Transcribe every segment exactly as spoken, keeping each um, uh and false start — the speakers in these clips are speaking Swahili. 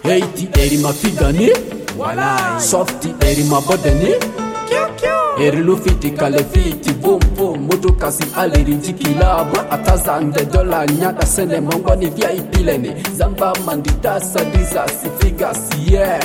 eighty eri mafigani, Walai softy eri mabodeni, eri lufiti kale fiti boom boom. Mutu kasi aleri jikilaba atazande dola nyada sene mongo ni vya ipileni. Zamba mandita sadiza sifiga siye.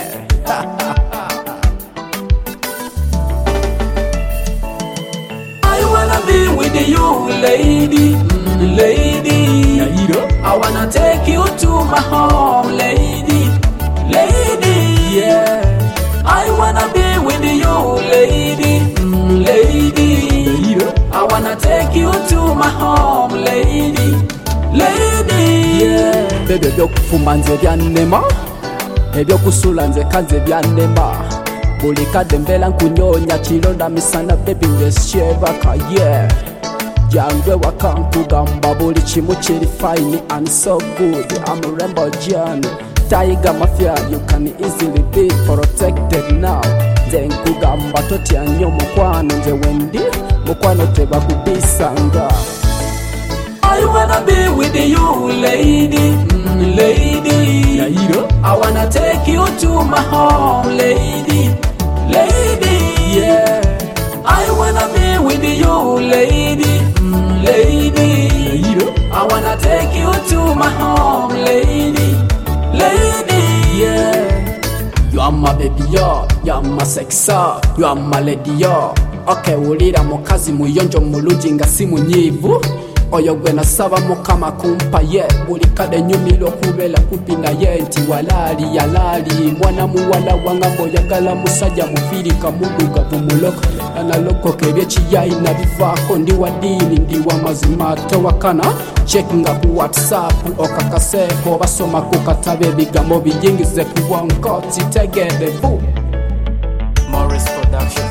I wanna be with you, lady, mm, lady. I wanna take you to my home, lady, lady. Yeah. I wanna be with you, lady, mm, lady. I wanna take you to my home, lady, lady. Yeah. Bebe byo kufuma nze byanema, ebyo kusula nze kanze byanema. Buli kadembela nkunyonya kilonda misana baby ngesyebaka yeah. Jangwe wakankugamba buli kimu kiri fine and so good. I'm a rainbow John, Tiger Mafia, you can easily be protected now. Nze nkugamba totya nnyo mukwano nze wendi mukwano tebakubisanga. I wanna be with you, lady, mm, lady. I wanna take you to my home, lady, lady. Yeah. I wanna be with you, lady, mm, lady. I wanna take you to my home, lady, lady. Yeah. You are my baby, yo. You are my sexa. You are my lady, yo. Okay, ulira mukazi muyonjo mulungi nga si munyivu. Oyo gwe nasaba mukama kumpa ye. Buli kade nyumilo kubela kupina ye. Nti walali yalali mwana muwala wanga mboyagala musajja mufirika muduga tumuloka. Analoko kebye chiyayi na bivako ndi wa dini ndi wa mazima tewakana. Checkinga ku WhatsApp okakaseko basoma ku katabe bigambo biyingize ku wankoti tegede bu. Morris Production.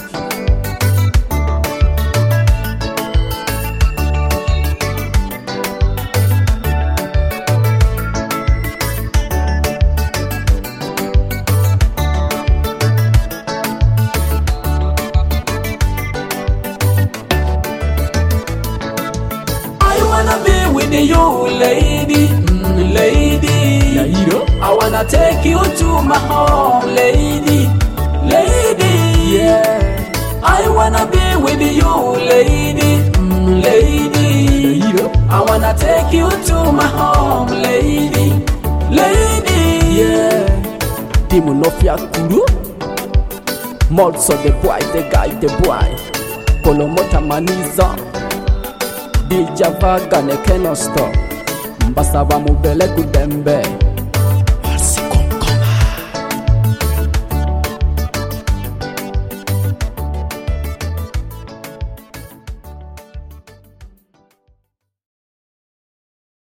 I wanna be with you, lady, mm, lady. I wanna take you to my home, lady, lady. Yeah. I wanna be with you, lady, mm, lady. I wanna take you to my home, lady, lady. Yeah. Timu nofia kuru, Molso the boy, the guy, the boy. Kolomota maniza. Dija vaga ne keno stop. Mbasaba mubele kudembe.